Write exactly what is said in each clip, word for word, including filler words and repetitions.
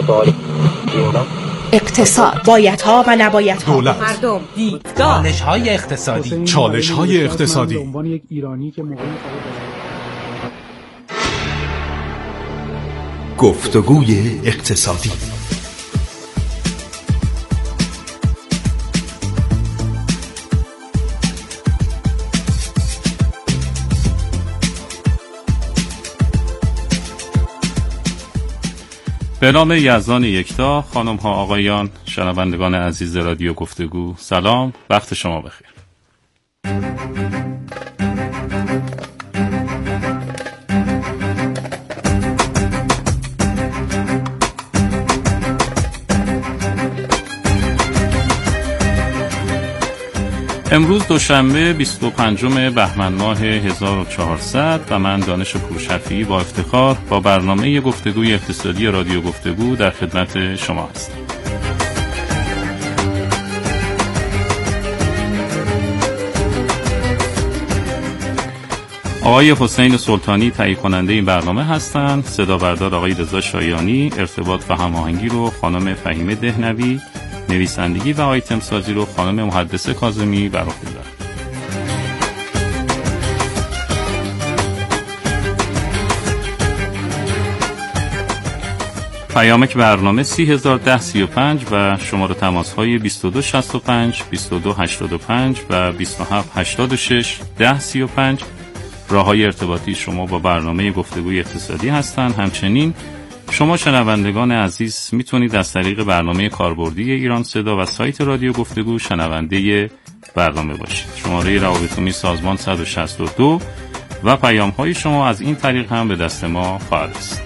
اقتصاد، بایدها و نبایدها، دولت، مردم، دیدگاه، چالش‌های اقتصادی، چالش‌های اقتصادی. به عنوان یک ایرانی که موقعی گفتگوی اقتصادی. به نام یزدان یکتا، خانم ها آقایان، شنوندگان عزیز رادیو گفتگو، سلام، وقت شما بخیر. امروز دوشنبه بیست و پنجم بهمن ماه هزار و چهارصد و من دانش پورشفیعی با افتخار با برنامه گفتگوی اقتصادی رادیو گفتگو در خدمت شما هستم. آقای حسین سلطانی تهیه کننده این برنامه هستند، صدا بردار آقای رضا شایانی، ارتباط و هماهنگی رو خانم فهیمه دهنوی، نویسندگی و آیتم سازی رو خانم محدثه کاظمی بر عهده دارند. پیامک برنامه سی هزار ده سی و پنج و شماره تماس های بیست و دو شصت و پنج بیست و دو هشتاد و پنج و بیست و هفت هشتاد و شش ده سی و پنج راههای ارتباطی شما با برنامه گفتگوی اقتصادی هستند. همچنین شما شنوندگان عزیز میتونید از طریق برنامه کاربردی ایران صدا و سایت رادیو گفتگو شنونده برنامه باشید. شماره روابط عمومی سازمان صد و شصت و دو و پیام های شما از این طریق هم به دست ما خواهد رسید.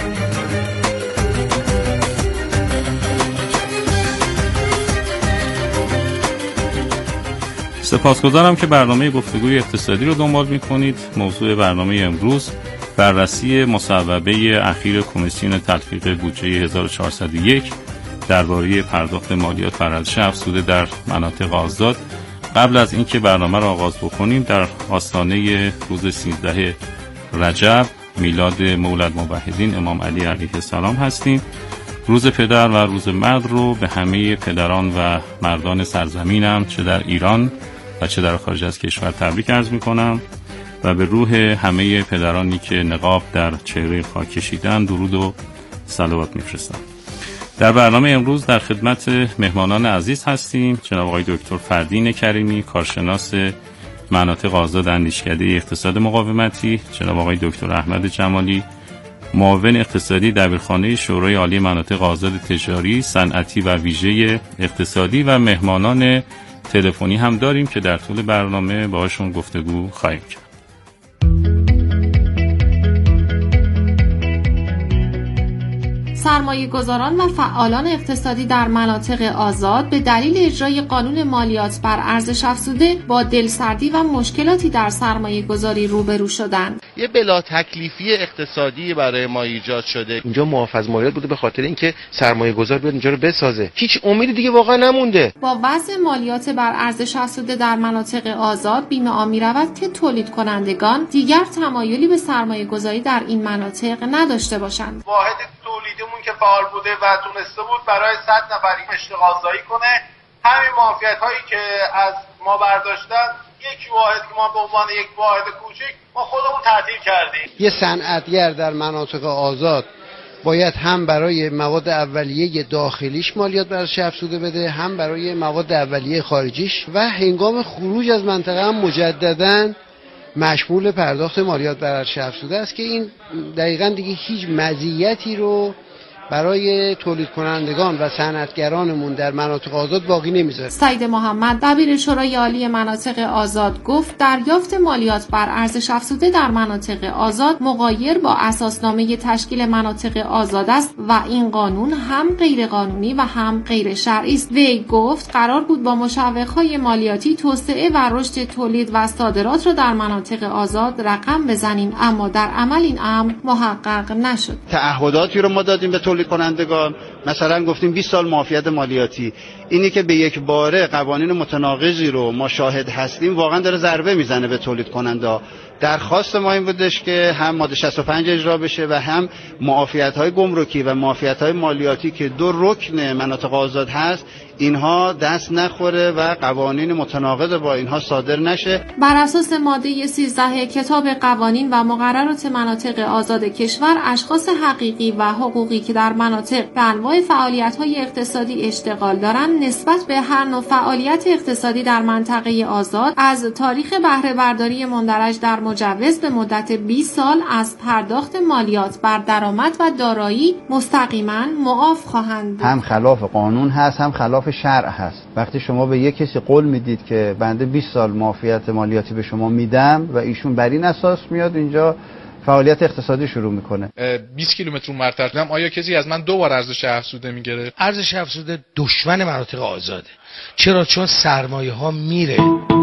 سپاسگزارم که برنامه گفتگوی اقتصادی رو دنبال میکنید. موضوع برنامه امروز بررسی مصوبه اخیر کمیسیون تلفیق بودجه هزار و چهارصد و یک درباره پرداخت مالیات بر ارزش افزوده در مناطق آزاد. قبل از اینکه برنامه را آغاز بکنیم، در آستانه روز سیزده رجب میلاد مولد موحدین امام علی علیه السلام هستیم. روز پدر و روز مرد رو به همه پدران و مردان سرزمینم چه در ایران و چه در خارج از کشور تبریک عرض میکنم و به روح همه پدرانی که نقاب در چهره خاک کشیدن درود و صلوات میفرستم. در برنامه امروز در خدمت مهمانان عزیز هستیم. جناب آقای دکتر فردین کریمی، کارشناس مناطق آزاد اندیشکده اقتصاد مقاومتی، جناب آقای دکتر احمد جمالی، معاون اقتصادی دبیرخانه شورای عالی مناطق آزاد تجاری، صنعتی و ویژه اقتصادی و مهمانان تلفنی هم داریم که در طول برنامه باهاشون گفتگو خواهیم کرد. سرمایه گذاران و فعالان اقتصادی در مناطق آزاد به دلیل اجرای قانون مالیات بر ارزش افزوده با دلسردی و مشکلاتی در سرمایه گذاری روبرو شدند. یه بلا تکلیفی اقتصادی برای ما ایجاد شده. اینجا معاف از مالیات بوده به خاطر اینکه سرمایه گذار بیاد اینجا رو بسازه. هیچ امیدی دیگه واقعا نمونده. با وضع مالیات بر ارزش افزوده در مناطق آزاد بیمه آن می‌رود که تولید کنندگان دیگر تمایلی به سرمایه گذاری در این مناطق نداشته باشند. واحد تولیدمون که فعال بوده و تونسته بود برای صد نفر اشتغال زایی کنه، همین معافیت هایی که از ما برداشتن، یک واحد که ما به عنوان یک واحد کوچک ما خودمون تعطیل کردیم. یه صنعتگر در مناطق آزاد باید هم برای مواد اولیه داخلیش مالیات بر ارزش افزوده بده، هم برای مواد اولیه خارجیش و هنگام خروج از منطقه هم مجدداً مشمول پرداخت مالیات بر ارزش افزوده است که این دقیقاً دیگه هیچ مزیتی رو برای تولید کنندگان و صنعتگرانمون در مناطق آزاد باقی نمیذاره. سید محمد دبیر شورای عالی مناطق آزاد گفت دریافت مالیات بر ارزش افزوده در مناطق آزاد مغایر با اساسنامه تشکیل مناطق آزاد است و این قانون هم غیر قانونی و هم غیر شرعی است. وی گفت قرار بود با مشوق‌های مالیاتی توسعه و رشد تولید و صادرات را در مناطق آزاد رقم بزنیم، اما در عمل این امر محقق نشد. تعهداتی رو ما دادیم به تولید کنندگان، مثلا گفتیم بیست سال معافیت مالیاتی. اینی که به یک باره قوانین متناقضی رو ما شاهد هستیم واقعا داره ضربه میزنه به تولید کننده ها. درخواست ما این بودش که هم ماده شصت و پنج اجرا بشه و هم معافیت‌های گمرکی و معافیت‌های مالیاتی که دو رکن مناطق آزاد هست اینها دست نخوره و قوانین متناقض با اینها صادر نشه. بر اساس ماده سیزده کتاب قوانین و مقررات مناطق آزاد کشور، اشخاص حقیقی و حقوقی که در مناطق به انواع فعالیت‌های اقتصادی اشتغال دارند نسبت به هر نوع فعالیت اقتصادی در منطقه آزاد از تاریخ بهره برداری مندرج در مجوز به مدت بیست سال از پرداخت مالیات بر درآمد و دارایی مستقیما معاف خواهند بود. هم خلاف قانون هست، هم خلاف شرع هست. وقتی شما به یک کسی قول میدید که بنده بیست سال معافیت مالیاتی به شما میدم و ایشون بر این اساس میاد اینجا فعالیت اقتصادی شروع میکنه، بیست کیلومتر اونورتر بودم، آیا کسی از من دو بار ارزش افزوده میگیره؟ ارزش افزوده دشمن مناطق آزاده. چرا؟ چون سرمایه ها میره.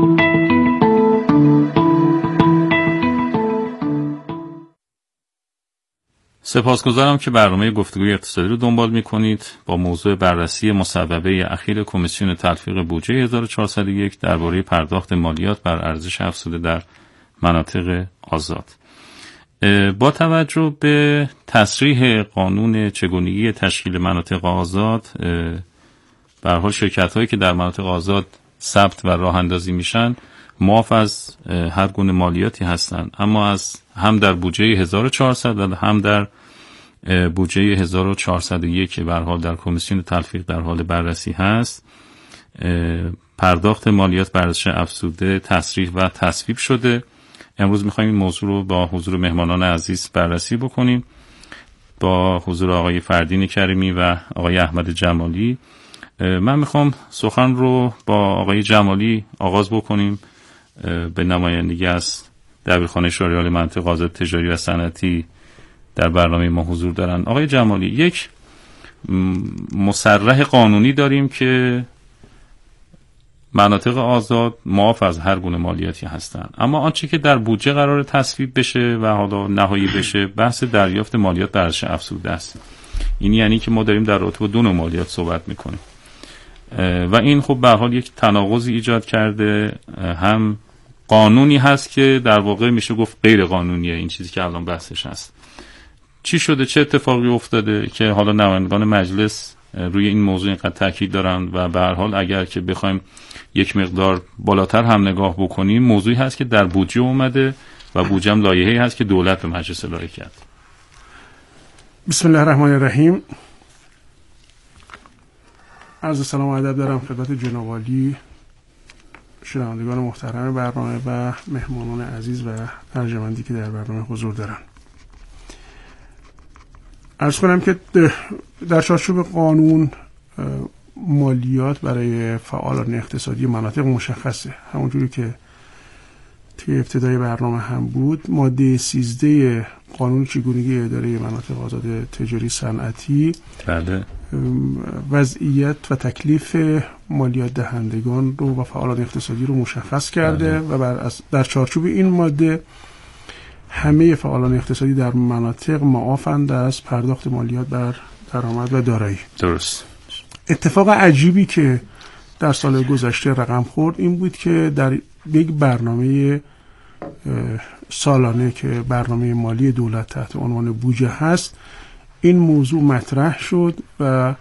سپاسگزارم که برنامه گفتگوی اقتصادی رو دنبال میکنید با موضوع بررسی مصوبه اخیر کمیسیون تلفیق بودجه هزار و چهارصد و یک درباره پرداخت مالیات بر ارزش افزوده در مناطق آزاد. با توجه به تصریح قانون چگونگی تشکیل مناطق آزاد، به هر حال شرکت‌هایی که در مناطق آزاد ثبت و راه اندازی میشن معاف از هر گونه مالیاتی هستند، اما از هم در بودجه هزار و چهارصد و هم در بودجه هزار و چهارصد و یک که به هر حال در کمیسیون تلفیق در حال بررسی هست، پرداخت مالیات بر ارزش افزوده تصریح و تصویب شده. امروز می‌خوایم این موضوع رو با حضور مهمانان عزیز بررسی بکنیم، با حضور آقای فردین کریمی و آقای احمد جمالی. من میخوام سخن رو با آقای جمالی آغاز بکنیم، به نمایندگی از دبیرخانه شوریال منطقه آزاد تجاری و صنعتی در برنامه ما حضور دارن. آقای جمالی، یک مصرح قانونی داریم که مناطق آزاد معاف از هر گونه مالیاتی هستند، اما آنچه که در بودجه قرار تصویب بشه و حالا نهایی بشه بحث دریافت مالیات بر ارزش افزوده است. این یعنی که ما داریم در رابطه با دو نوع مالیات صحبت میکنیم و این خب به هر حال یک تناقضی ایجاد کرده. هم قانونی هست که در واقع میشه گفت غیر قانونیه این چیزی که الان بحثش هست. چی شده، چه اتفاقی افتاده که حالا نمایندگان مجلس روی این موضوع اینقدر تاکید دارن و به هر حال اگر که بخوایم یک مقدار بالاتر هم نگاه بکنیم، موضوعی هست که در بودجه اومده و بودجه هم لایحه‌ای هست که دولت به مجلس القا کرد. بسم الله الرحمن الرحیم. عرض سلام و ادب دارم خدمت جناب عالی، شنوندگان محترم برنامه و مهمانان عزیز و ارجمندی که در برنامه حضور دارن. عرض کنم که در چارچوب قانون مالیات برای فعالان اقتصادی مناطق مشخصه، همونجوری که توی ابتدای برنامه هم بود. ماده سیزده قانون چگونگی اداره مناطق آزاد تجاری صنعتی بله وضعیت و تکلیف مالیات دهندگان رو و فعالان اقتصادی رو مشخص کرده بله. و بر در چارچوب این ماده همه فعالان اقتصادی در مناطق معافند از پرداخت مالیات بر درآمد و دارایی. درست. اتفاق عجیبی که در سال گذشته رقم خورد این بود که در یک برنامه سالانه که برنامه مالی دولت تحت عنوان بودجه هست این موضوع مطرح شد و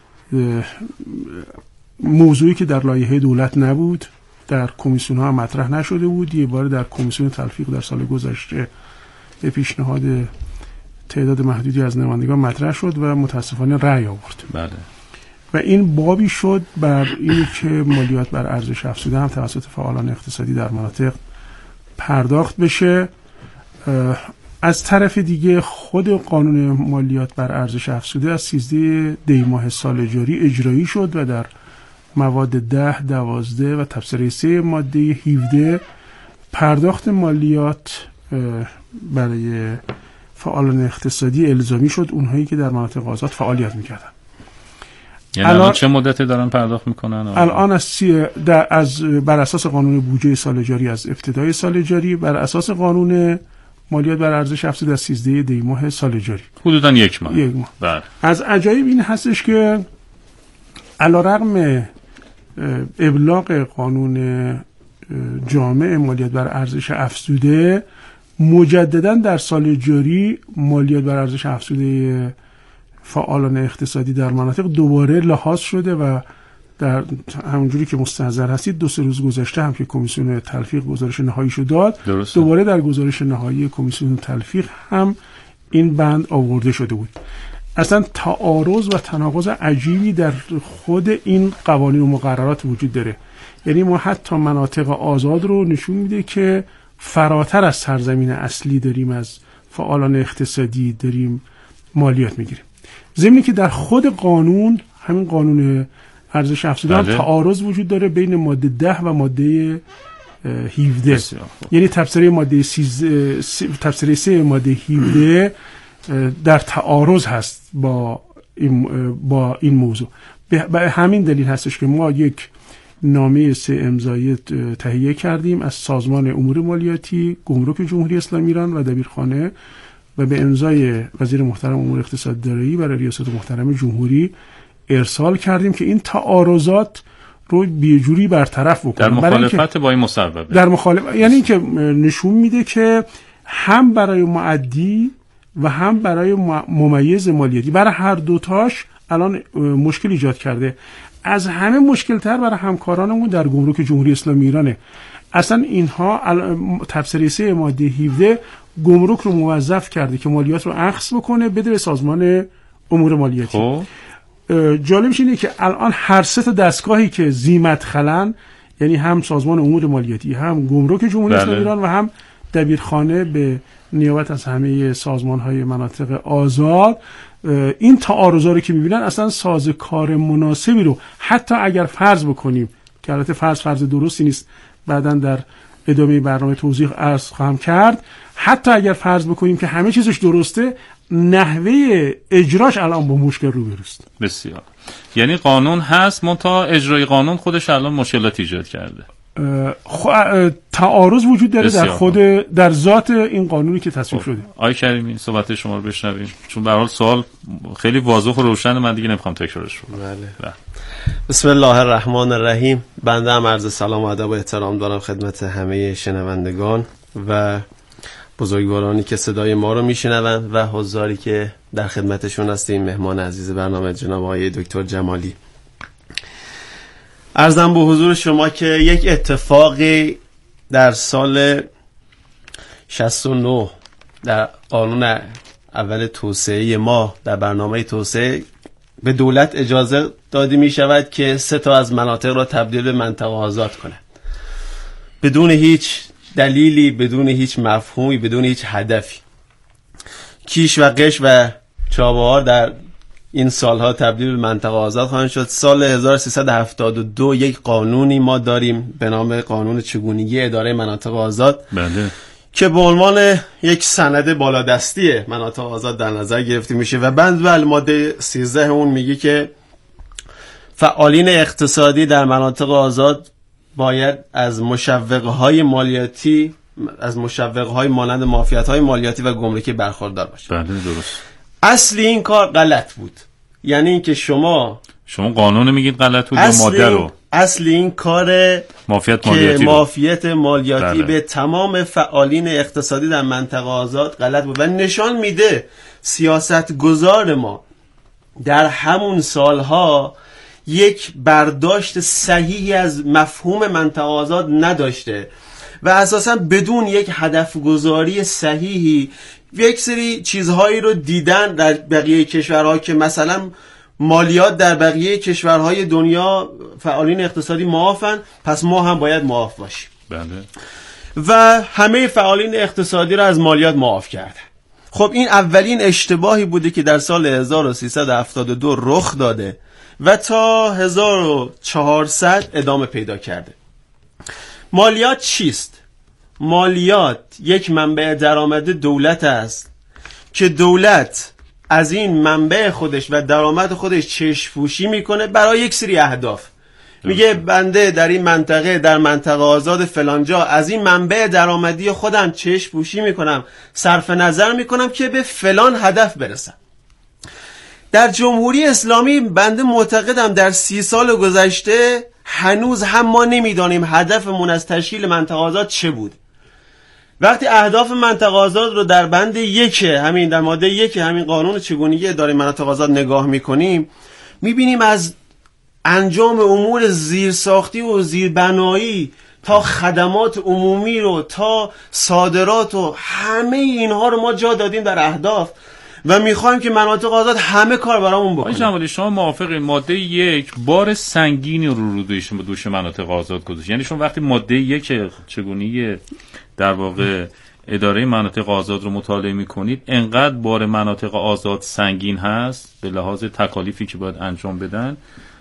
موضوعی که در لایحه دولت نبود، در کمیسیون ها مطرح نشده بود، یه بار در کمیسیون تلفیق در سال گذشته به پیشنهاد تعداد محدودی از نمایندگان مطرح شد و متاسفانه رأی آورد. بله. و این بابی شد بر این که مالیات بر ارزش افزوده هم توسط فعالان اقتصادی در مناطق پرداخت بشه. از طرف دیگه خود قانون مالیات بر ارزش افزوده از سیزده دی ماه سال جاری اجرایی شد و در مواد ده، دوازده و تبصره سه ماده هفده پرداخت مالیات برای فعالان اقتصادی الزامی شد، اونهایی که در مناطق آزاد فعالیت میکردن. یعنی الان چه مدتی دارن پرداخت میکنن؟ الان از, سی در از بر اساس قانون بودجه سال جاری از ابتدای سال جاری، بر اساس قانون مالیات بر ارزش افزوده از سیزده دی ماه سال جاری حدوداً یک ماه. یک ماه. بله. از عجایب این هستش که علیرغم ابلاغ قانون جامع مالیات بر ارزش افزوده مجددا در سال جاری مالیات بر ارزش افزوده فعالان اقتصادی در مناطق دوباره لحاظ شده و در همونجوری که مستحضر هستید دو سه روز گذشته هم که کمیسیون تلفیق گزارش نهاییشو داد، درسته. دوباره در گزارش نهایی کمیسیون تلفیق هم این بند آورده شده بود. اصلا تعارض و تناقض عجیبی در خود این قوانین و مقررات وجود داره. یعنی ما حتی مناطق آزاد رو نشون میده که فراتر از سرزمین اصلی داریم از فعالان اقتصادی داریم مالیات میگیریم. ضمن که در خود قانون، همین قانون ارزش افزوده هم تعارض وجود داره بین ماده ده و ماده هفده. یعنی تفسیری ماده سیزده، تفسیری سه ماده هفده در تعارض هست با این با این موضوع. به همین دلیل هستش که ما یک نامه سه امضایی تهیه کردیم از سازمان امور مالیاتی، گمرک جمهوری اسلامی ایران و دبیرخانه و به امضای وزیر محترم امور اقتصاد دارایی برای ریاست محترم جمهوری ارسال کردیم که این تعارضات رو بیجوری برطرف بکنیم. در مخالفت با این مصوبه. در مخالفت یعنی اینکه نشون میده که هم برای معدی و هم برای ممیز مالیاتی، برای هر دوتاش الان مشکل ایجاد کرده. از همه مشکل تر برای همکارانمون در گمرک جمهوری اسلامی ایرانه. اصلا اینها تفسیر سه ماده هفده گمرک رو موظف کرده که مالیات رو اخذ بکنه بده به سازمان امور مالیاتی. خب جالبش اینه که الان هر سه تا دستگاهی که ذیمت خلن، یعنی هم سازمان امور مالیاتی، هم گمرک جمهوری اسلامی ایران و هم دبیرخانه به نیابت از همه سازمان‌های مناطق آزاد، این تعارضا رو که می‌بینن اصلا سازوکار مناسبی رو حتی اگر فرض بکنیم که البته فرض فرض درستی نیست، بعداً در ادامه برنامه توضیح عرض خواهم کرد، حتی اگر فرض بکنیم که همه چیزش درسته، نحوه اجراش الان با مشکل روبروست. بسیار. یعنی قانون هست منتها اجرای قانون خودش الان مشکلات ایجاد کرده. خ... تعارض وجود داره در خود در ذات این قانونی که تصویب شده. آقای کریمی صحبت شما رو بشنویم، چون به هر حال سوال خیلی واضح و روشن، من دیگه نمیخوام تکرارش کنم. بله. بسم الله الرحمن الرحیم. بنده هم عرض سلام و ادب و احترام دارم خدمت همه شنوندگان و بزرگوارانی که صدای ما رو میشنوند و حضاری که در خدمتشون هستیم، مهمان عزیز برنامه جناب آقای دکتر جمالی. عرضم به حضور شما که یک اتفاقی در سال شصت و نه در قانون اول توسعه ما در برنامه توسعه به دولت اجازه داده می شود که سه تا از مناطق را تبدیل به منطقه آزاد کنه، بدون هیچ دلیلی، بدون هیچ مفهومی، بدون هیچ هدفی. کیش و قش و چابهار در این سالها تبدیل به منطقه آزاد خواهند شد. سال هزار و سیصد و هفتاد و دو یک قانونی ما داریم به نام قانون چگونگی اداره مناطق آزاد، بله، که به عنوان یک سند بالادستی مناطق آزاد در نظر گرفته میشه و بند بل ماده سیزده اون میگه که فعالین اقتصادی در مناطق آزاد باید از مشوقهای مالیاتی از مشوقهای مانند معافیت‌های مالیاتی و گمرکی برخوردار باشه. بله درست. اصلی این کار غلط بود، یعنی اینکه شما شما قانون میگید غلط بود یا ماده رو؟ اصلی این کار معافیت مالیاتی, معافیت مالیاتی بله. به تمام فعالین اقتصادی در منطقه آزاد غلط بود و نشان میده سیاستگزار ما در همون سالها یک برداشت صحیحی از مفهوم منطقه آزاد نداشته و اساسا بدون یک هدف گذاری صحیحی یک سری چیزهایی رو دیدن در بقیه کشورها که مثلا مالیات در بقیه کشورهای دنیا فعالین اقتصادی معافن، پس ما هم باید معاف باشیم. بله. و همه فعالین اقتصادی رو از مالیات معاف کردن. خب این اولین اشتباهی بوده که در سال هزار و سیصد و هفتاد و دو رخ داده و تا هزار و چهارصد ادامه پیدا کرده. مالیات چیست؟ مالیات یک منبع درآمد دولت است که دولت از این منبع خودش و درآمد خودش چشم‌پوشی میکنه برای یک سری اهداف. میگه بنده در این منطقه در منطقه آزاد فلانجا از این منبع درآمدی خودم چشم‌پوشی میکنم، صرف نظر میکنم که به فلان هدف برسم. در جمهوری اسلامی بنده معتقدم در سی سال گذشته هنوز هم ما نمیدانیم هدفمون از تشکیل منطقه آزاد چه بود. وقتی اهداف منطقه آزاد رو در بند یک همین در ماده یک همین قانون چگونگی اداره مناطق آزاد نگاه میکنیم، میبینیم از انجام امور زیرساختی و زیربنایی تا خدمات عمومی رو تا صادرات و همه اینها رو ما جا دادیم در اهداف و میخوایم که مناطق آزاد همه کار برامون بکنه. آقای جمالی شما موافقین ماده یک بار سنگینی رو رو دوش دوش مناطق آزاد گذاشت؟ یعنی شما وقتی ماده یک چگونگی در واقع اداره مناطق آزاد رو مطالعه میکنید انقدر بار مناطق آزاد سنگین هست به لحاظ تکالیفی که باید انجام بدن،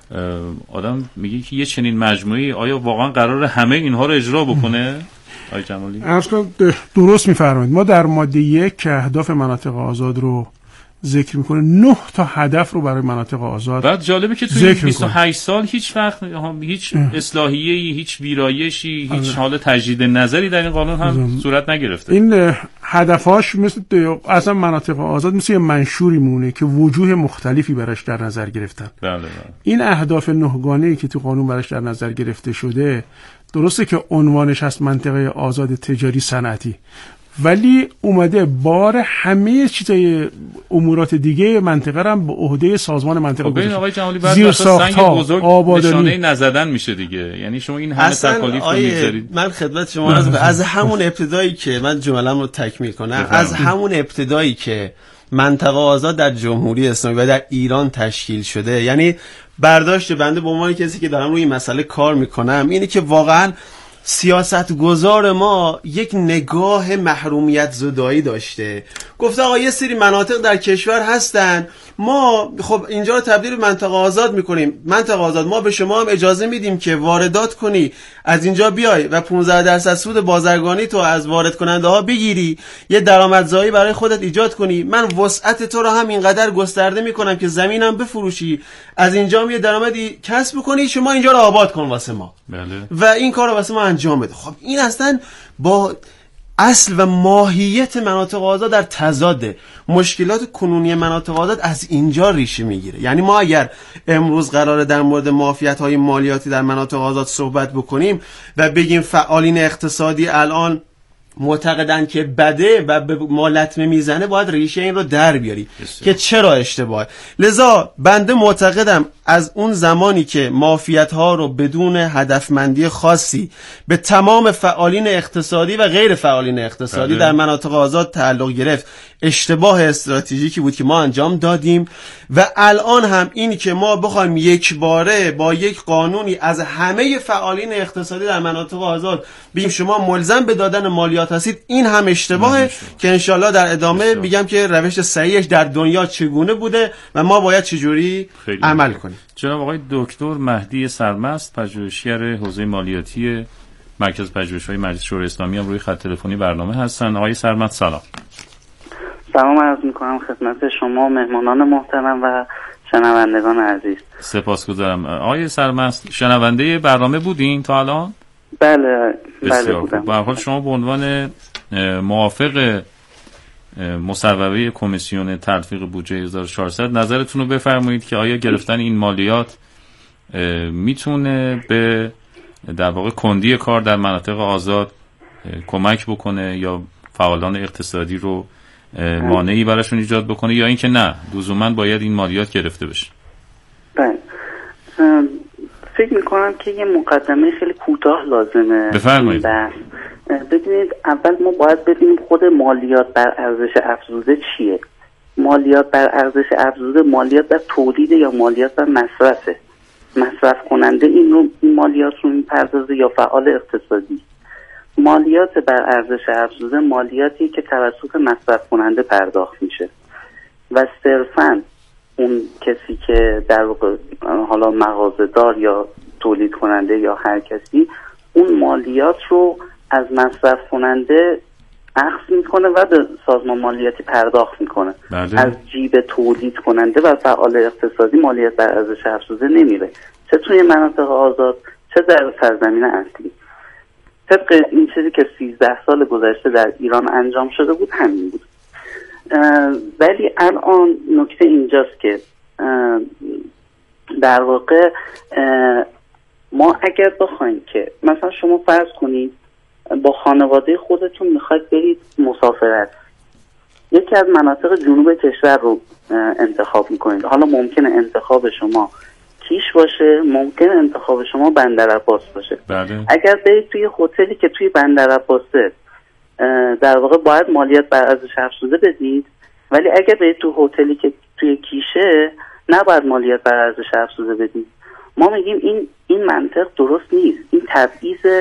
آدم میگه که یه چنین مجموعی آیا واقعا قراره همه اینها رو اجرا بکنه؟ آقای جمالی درست میفرمایید. ما در ماده یک که اهداف مناطق آزاد رو ذکر میکنه نه تا هدف رو برای مناطق آزاد. بعد جالبه که توی بیست و هشت سال هیچ وقت هیچ اصلاحیه‌ای، هیچ ویرایشی، هیچ حال تجدید نظری در این قانون هم صورت نگرفته. این هدفاش مثل اصلا مناطق آزاد مثل یه منشوری مونه که وجوه مختلفی براش در نظر گرفتن. بله بله. این اهداف نهگانه‌ای که تو قانون براش در نظر گرفته شده، درسته که عنوانش هست منطقه آزاد تجاری صنعتی، ولی اومده بار همه چیزای امورات دیگه منطقه رو هم به عهده سازمان منطقه گذاشته. آقای جمالی بعد واسه سنگ بزرگ نشانه نزدن میشه دیگه. یعنی شما این همه تکالیف رو میذارید. من خدمت شما از, از همون ابتدایی که من جمله‌ام رو تکمیل کنم، از همون ابتدایی که منطقه آزاد در جمهوری اسلامی و در ایران تشکیل شده، یعنی برداشت بنده به عنوان کسی که دارم روی این مسئله کار میکنم اینه که واقعا سیاستگزار ما یک نگاه محرومیت زدایی داشته. گفته آقا یه سری مناطق در کشور هستن، ما خب اینجا رو تبدیل به منطقه آزاد میکنیم. منطقه آزاد ما به شما هم اجازه میدیم که واردات کنی، از اینجا بیای و پانزده درصد سود بازرگانی تو از وارد کننده ها بگیری، یه درآمدزایی برای خودت ایجاد کنی. من وسعت تو رو هم اینقدر گسترده میکنم که زمینم بفروشی، از اینجا یه درآمدی کسب کنی، شما اینجا رو آباد کن واسه ما. بله. و این کار رو واسه ما انجام بده. خب این اصلا با اصل و ماهیت مناطق آزاد در تضاده. مشکلات کنونی مناطق آزاد از اینجا ریشه میگیره. یعنی ما اگر امروز قراره در مورد معافیت‌های مالیاتی در مناطق آزاد صحبت بکنیم و بگیم فعالین اقتصادی الان معتقدن که بده و به ما لطمه میزنه، باید ریشه این رو در بیاری که چرا اشتباهه. لذا بنده معتقدم از اون زمانی که معافیت ها رو بدون هدفمندی خاصی به تمام فعالین اقتصادی و غیر فعالین اقتصادی بله. در مناطق آزاد تعلق گرفت، اشتباه استراتژیکی بود که ما انجام دادیم. و الان هم این که ما بخوایم یک باره با یک قانونی از همه فعالین اقتصادی در مناطق آزاد بگیم شما ملزم به دادن مالیات هستید، این هم اشتباهه که انشالله در ادامه میگم که روش صحیحش در دنیا چگونه بوده و ما باید چجوری عمل کنیم. جناب آقای دکتر مهدی سرمست، پژوهشگر حوزه مالیاتی مرکز پژوهش‌های مجلس شورای اسلامی، هم روی خط تلفنی برنامه هستن. آقای سرمست سلام. سلام عرض می‌کنم خدمت شما مهمانان محترم و شنوندگان عزیز. سپاسگزارم. آقای سرمست شنونده برنامه بودین تا الان؟ بله بله بودم. به هر حال شما به عنوان موافق مصوبه کمیسیون تلفیق بودجه هزار و چهارصد نظرتون رو بفرمایید که آیا گرفتن این مالیات میتونه به در واقع کندی کار در مناطق آزاد کمک بکنه یا فعالان اقتصادی رو مانعی براشون ایجاد بکنه، یا اینکه نه لزوما باید این مالیات گرفته بشه؟ بله فکر میکنم که یه مقدمه خیلی کوتاه لازمه. بفرمایید. ببینید اول ما باید ببینیم خود مالیات بر ارزش افزوده چیه. مالیات بر ارزش افزوده مالیات بر تولید یا مالیات بر مصرفه. مصرف کننده این رو این مالیات رو میپردازه یا فعال اقتصادی. مالیات بر ارزش افزوده مالیاتی که توسط مصرف کننده پرداخت میشه و صرفاً اون کسی که در واقع حالا مغازه‌دار یا تولید کننده یا هر کسی اون مالیات رو از مصرف کننده اخذ میکنه و به سازمان مالیاتی پرداخت میکنه. بله. از جیب تولید کننده و فعال اقتصادی مالیات بر ارزش افزوده نمیره، چه توی مناطق آزاد چه در سرزمین اصلی. طبق این چیزی که سیزده سال گذشته در ایران انجام شده بود همین بود. ولی الان نکته اینجاست که در واقع ما اگر بخوایم که مثلا شما فرض کنید با خانواده خودتون میخواید برید مسافرت، یکی از مناطق جنوب کشور رو انتخاب میکنید. حالا ممکنه انتخاب شما کیش باشه، ممکنه انتخاب شما بندرعباس باشه. بله. اگر برید توی هتلی که توی بندرعباسه در واقع باید مالیات بر ارزش افزوده بدید، ولی اگر برید تو هتلی که توی کیشه نباید مالیات بر ارزش افزوده بدید. ما میگیم این این منطق درست نیست، این تبعیض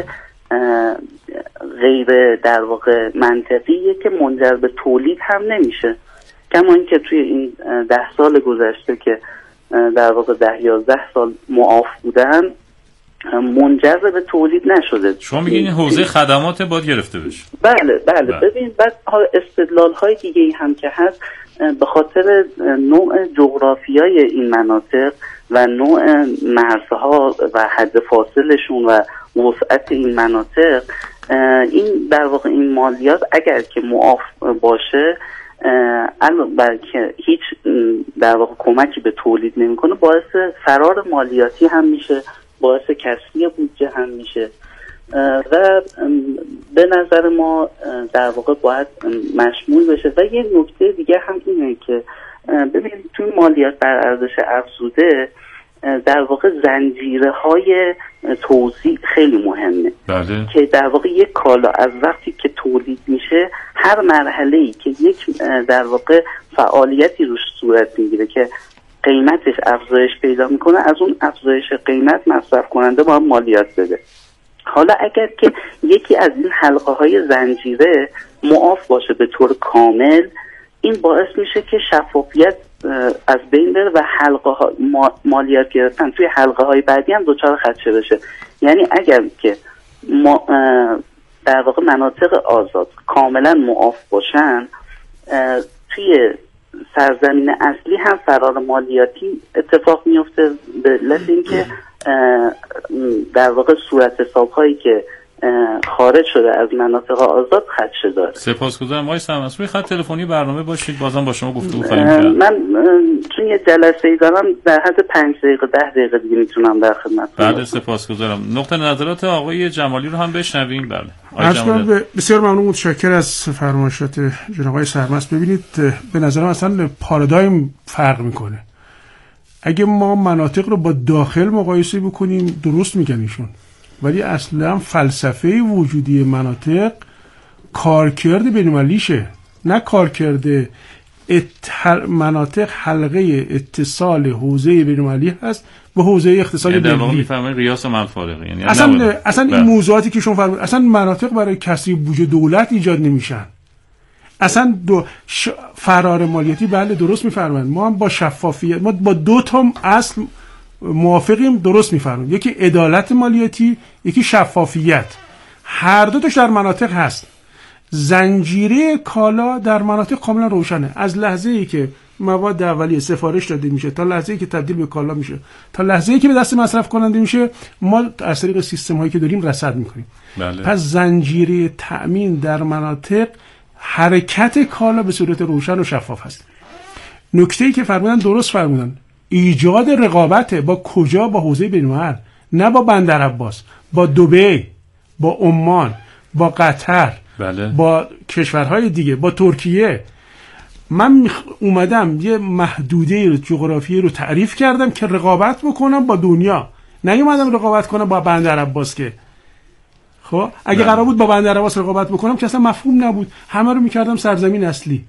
غیر در واقع منطقیه که منجر به تولید هم نمیشه. کما اینکه توی این ده سال گذشته که در واقع ده یازده سال معاف بودن منجر به تولید نشده. شما میگین حوزه خدمات باید گرفته بشه؟ بله بله, بله. ببین بعد استدلال های دیگه ای هم که هست به خاطر نوع جغرافیای این مناطق و نوع مرزها و حد فاصلشون و وسعت این مناطق، این در واقع این مالیات اگر که معاف باشه علاوه که هیچ در واقع کمکی به تولید نمیکنه، باعث فرار مالیاتی هم میشه، باعث کسری بودجه هم میشه و به نظر ما در واقع باید مشمول بشه. و یه نکته دیگه هم اینه که ببینید توی مالیات بر ارزش افزوده در واقع زنجیره های توزیع خیلی مهمه. بله. که در واقع یک کالا از وقتی که تولید میشه هر مرحله‌ای که یک در واقع فعالیتی روش صورت میگیره که قیمتش افزایش پیدا میکنه، از اون افزایش قیمت مصرف کننده باید مالیات بده. حالا اگر که یکی از این حلقه های زنجیره معاف باشه به طور کامل، این باعث میشه که شفافیت از بین بره و حلقه ها مالیات گرفتن توی حلقه های بعدی هم دچار خدشه بشه. یعنی اگر که ما در واقع مناطق آزاد کاملا معاف باشن، توی سرزمین اصلی هم فرار مالیاتی اتفاق میفته به علت اینکه در واقع صورت حساب هایی که خارج شده از مناطق آزاد خدشه داره. سپاسگزارم آقای سرمست. روی خط تلفنی برنامه باشید، بازم با شما گفتگو خواهیم کرد. من چون یه جلسه‌ای دارم در حد پنج دقیقه ده دقیقه دیگه میتونم در خدمت. بله سپاسگزارم. نقطه نظرات آقای جمالی رو هم بشنویم. بله آقای بسیار ممنون، متشکرم از فرمایشات جناب آقای سرمست. ببینید به نظرم اصلا پارادایم فرق میکنه. اگه ما مناطق رو با داخل مقایسه بکنیم درست میگن ایشون، ولی اصلا فلسفه وجودی مناطق کارکرد بین‌المللیشه، نه کارکرد ات... مناطق حلقه اتصال حوزه بین‌المللی هست به حوزه اقتصادی ملی. در واقع میفهمن ریاض منفعه. یعنی اصلا اصلا این موضوعاتی که شما فرمودید، اصلا مناطق برای کسری بودجه دولت ایجاد نمیشن. اصلا دو ش... فرار مالیاتی بله درست میفرمایند. ما هم با شفافیت، ما با دو تا اصل موافقیم، درست میفرمایید. یکی عدالت مالیاتی، یکی شفافیت. هر دو تاش در مناطق هست. زنجیره کالا در مناطق کاملا روشنه. از لحظه‌ای که مواد اولیه سفارش داده میشه تا لحظه‌ای که تبدیل به کالا میشه تا لحظه‌ای که به دست مصرف کننده میشه، ما از طریق سیستم هایی که داریم رصد میکنیم. بله. پس زنجیره تأمین در مناطق حرکت کالا به صورت روشن و شفاف هست. نکته‌ای که فرمودن درست فرمودن، ایجاد رقابت با کجا؟ با حوزه بین‌الملل، نه با بندرعباس، با دبی، با عمان، با قطر، بله. با کشورهای دیگه، با ترکیه. من میخ... اومدم یه محدوده جغرافیایی رو تعریف کردم که رقابت بکنم با دنیا، نیومدم رقابت کنم با بندرعباس. که خب اگه بله. قرار بود با بندرعباس رقابت بکنم که اصلا مفهوم نبود، همه رو میکردم سرزمین اصلی.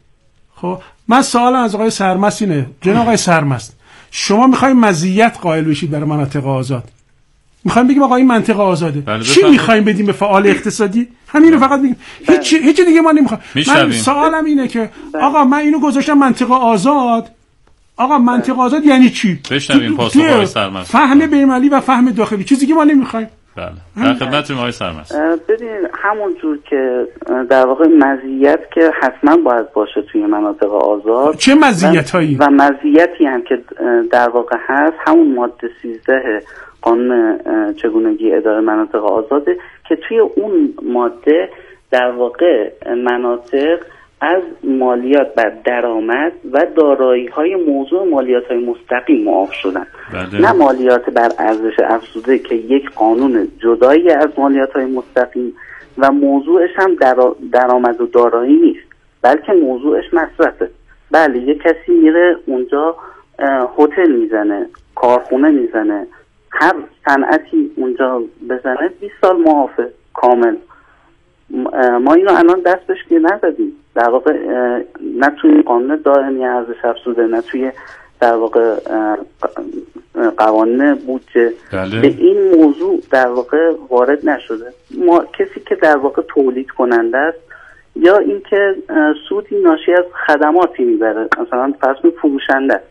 خب من سوالم از آقای سرمست اینه، جناب آقای سرمست، شما میخواین مزیت قائل بشید برای مناطق آزاد، میخوایم بگیم آقا این منطقه آزاده، بله چی میخوایم بدیم به فعال اقتصادی؟ همین رو فقط میگیم، هیچ هیچ دیگه ما نمیخوایم. من سوالم اینه که آقا من اینو گذاشتم منطقه آزاد، آقا منطقه آزاد یعنی چی؟ بشنویم پاسخ آقای سرمست. فهم بین‌المللی و فهم داخلی، چیزی که ما نمیخوایم. بله در خدمتتون آقای سرمست. ببین همون جور که در واقع مزیت که حتما باید باشه توی مناطق آزاد، چه مزیتایی؟ و مزیتی هم که در واقع هست همون ماده سیزده قانون چگونگی اداره مناطق آزاده که توی اون ماده در واقع مناطق از مالیات بر درآمد و دارایی‌های موضوع مالیات‌های مستقیم معاف شدن. بله. نه مالیات بر ارزش افزوده که یک قانون جدایی از مالیات‌های مستقیم و موضوعش هم درا... درآمد و دارایی نیست، بلکه موضوعش مصرفه. بله یه کسی میره اونجا هتل میزنه، کارخونه میزنه، هر صنعتی اونجا بزنه بیست سال معافه کامل. ما اینو الان دست بهش که نزدیم، در واقع نه توی قانون دائمی ارزش افزوده نه توی در واقع قوانین بودجه بله. به این موضوع در واقع وارد نشده. ما کسی که در واقع تولید کننده است یا اینکه سودی ناشی از خدماتی میبره، مثلا فرض کنید فروشنده است،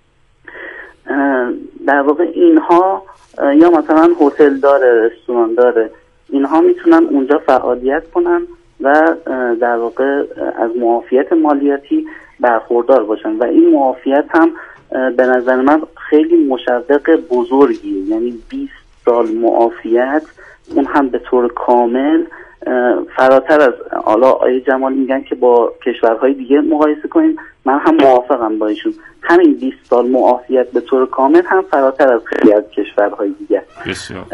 در واقع اینها یا مثلا هتل داره، رستوران داره، اینها میتونن اونجا فعالیت کنن و در واقع از معافیت مالیاتی برخوردار باشن و این معافیت هم به نظر من خیلی مشوق بزرگیه، یعنی بیست سال معافیت، اون هم به طور کامل، فراتر از حالا آیه جمالی میگن که با کشورهای دیگه مقایسه کنیم، من هم موافقم با ایشون، همین بیست سال معافیت به طور کامل هم فراتر از خیلی از کشورهای دیگه. بسیار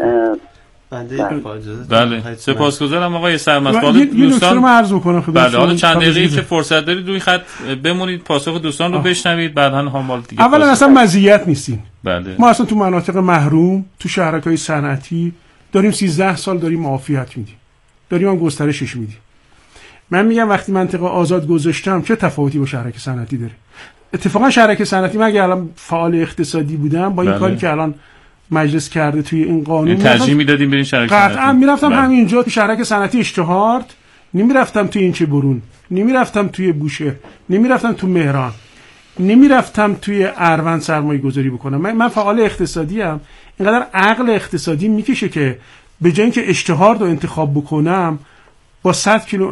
بله بله سپاسگزارم آقای سرمست. یه نکته رو عرض بکنم خدمتتون. بله حالا چند دقیقه‌ای که فرصت دارید روی خط بمونید، پاسخ دوستان رو بشنوید، بعداً هم دیگه. اولا اصلا مزیت نیستیم. بله. ما اصلا تو مناطق محروم، تو شهرک‌های صنعتی داریم سیزده سال داریم معافیت میدیم. داریم هم گسترشش میدیم. من میگم وقتی منطقه آزاد گذاشتم چه تفاوتی با شهرک صنعتی داره؟ اتفاقا شهرک صنعتی من اگه الان فعال اقتصادی بودم با این بله. کاری که الان مجلس کرده توی این قانون این ترجیح میدادیم برین شهرک صنعتی. قطعا میرفتم بله. همینجا تو شهرک صنعتی اشتهارد، نمیرفتم توی این چه برون، نمیرفتم توی بوشهر، نمیرفتم تو مهران، نمیرفتم توی اروند سرمایه گذاری بکنم. من, من فعال اقتصادی ام، اینقدر عقل اقتصادی میکشه که به جای اینکه اشتهارد رو انتخاب بکنم با صد کیلو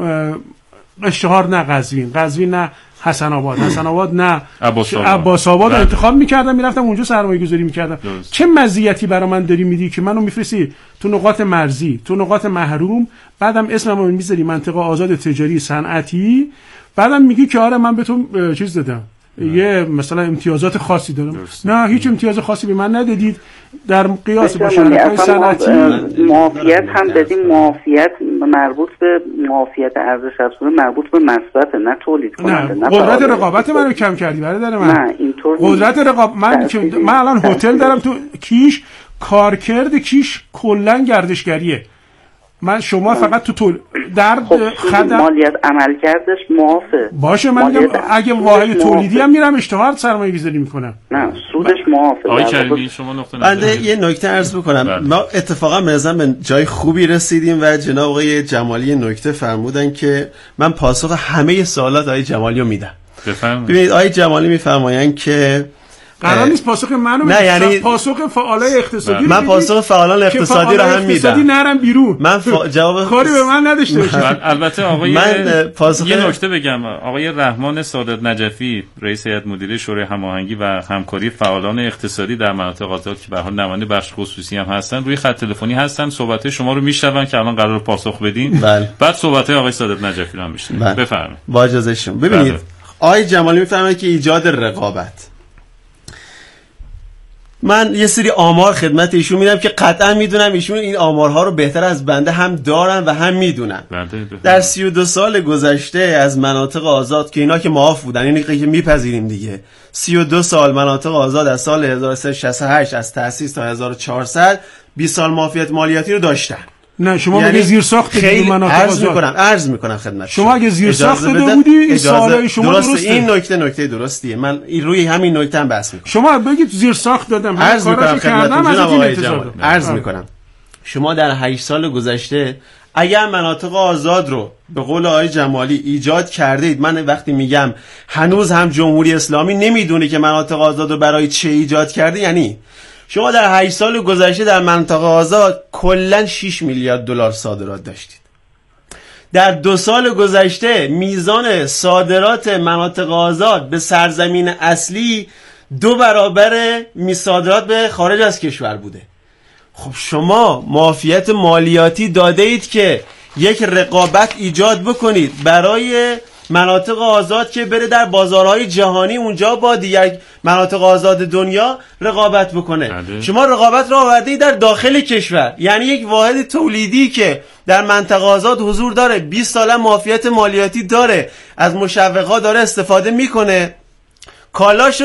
اشتهار نه قزوین، قزوین نه حسن آباد، حسن آباد نه عباس آباد رو انتخاب میکردم، میرفتم اونجا سرمایه گذاری میکردم. چه مزیتی برای من داری میدی که منو میفرستی تو نقاط مرزی، تو نقاط محروم، بعدم اسممو میذاری منطقه آزاد تجاری صنعتی، بعدم میگی که آره من به تو چیز دادم، یه مثلا امتیازات خاصی دارم. نه هیچ امتیاز خاصی به من ندادید در قیاس با شرکت‌های صنعتی. معافیت هم بدیم، معافیت مربوط به معافیت ارزش افزوده مربوط به مصرف، نه تولید کننده. نه قدرت رقابت منو کم کردی برادر من. نه اینطور قدرت رقابت من که من الان هتل دارم تو کیش، کارکرد کیش کلا گردشگریه. من شما فقط تو طول در خب خدم مالیات عمل کردش معافه باشه. من میگم اگه واحد تولیدی هم میرم اشتهار سرمایه گذاری میکنم، نه سودش معافه. آقای کریمی شما نقطه بنده یه نکته عرض بکنم. بله. ما اتفاقا مثلا به جای خوبی رسیدیم و جناب آقای جمالی نکته فرمودن که من پاسخ همه سوالات آقای جمالی رو میدم. بفرمایید. ببینید آقای جمالی میفرمایند که قرار نیست پاسخ منو نه، یعنی پاسخ فعالای اقتصادی من پاسخ فعالان اقتصادی رو هم میدم. اقتصادی نرم بیرون. من فا... جواب کاری به من نداشته باشید. البته آقای من پاسخ... یه نکته بگم، آقای رحمان سعادت نجفی رئیس هیئت مدیره شورای هماهنگی و همکاری فعالان اقتصادی در مناطق آزاد که به هر حال نماینده بخش خصوصی هم هستن روی خط تلفنی هستن، صحبت شما رو میشنون که الان قرار پاسخ بدین. بله. بعد صحبت آقای سعادت نجفی رو هم میشنون. بله. بفرمایید. با اجازه شما. ببینید بله. آقای جمالی میفرمایند که ایجاد رقابت، من یه سری آمار خدمت ایشون میدم که قطعا میدونم ایشون این آمارها رو بهتر از بنده هم دارن و هم میدونن. در سی و دو سال گذشته از مناطق آزاد که اینا که معاف بودن، اینی که میپذیریم دیگه، سی و دو سال مناطق آزاد از سال هزار و سیصد و شصت و هشت از تأسیس تا هزار و چهارصد بیست سال معافیت مالیاتی رو داشتن. نه شما یعنی زیر ساخت خیلی عرض میکنم عرض میکنم خدمت شما اگه زیر ساخت داده بودی سوالای شما درسته. درسته. این نکته نکته درستیه، من روی همین نکته هم بحث میکنم. شما بگید زیر ساخت دادم، عرض میکنم خدمتتون جناب آقای جمالی، عرض آه. میکنم شما در هشت سال گذشته اگر مناطق آزاد رو به قول آقای جمالی ایجاد کردید، من وقتی میگم هنوز هم جمهوری اسلامی نمیدونه که مناطق آزاد رو برای چه ایجاد کرده، یعنی شما در هشت سال گذشته در منطقه آزاد کلاً شش میلیارد دلار صادرات داشتید. در دو سال گذشته میزان صادرات مناطق آزاد به سرزمین اصلی دو برابر صادرات به خارج از کشور بوده. خب شما معافیت مالیاتی داده اید که یک رقابت ایجاد بکنید برای مناطق آزاد که بره در بازارهای جهانی اونجا با دیگر مناطق آزاد دنیا رقابت بکنه. بله. شما رقابت را آوردی در داخل کشور، یعنی یک واحد تولیدی که در منطقه آزاد حضور داره، بیست ساله معافیت مالیاتی داره، از مشوقات داره استفاده میکنه، کالاش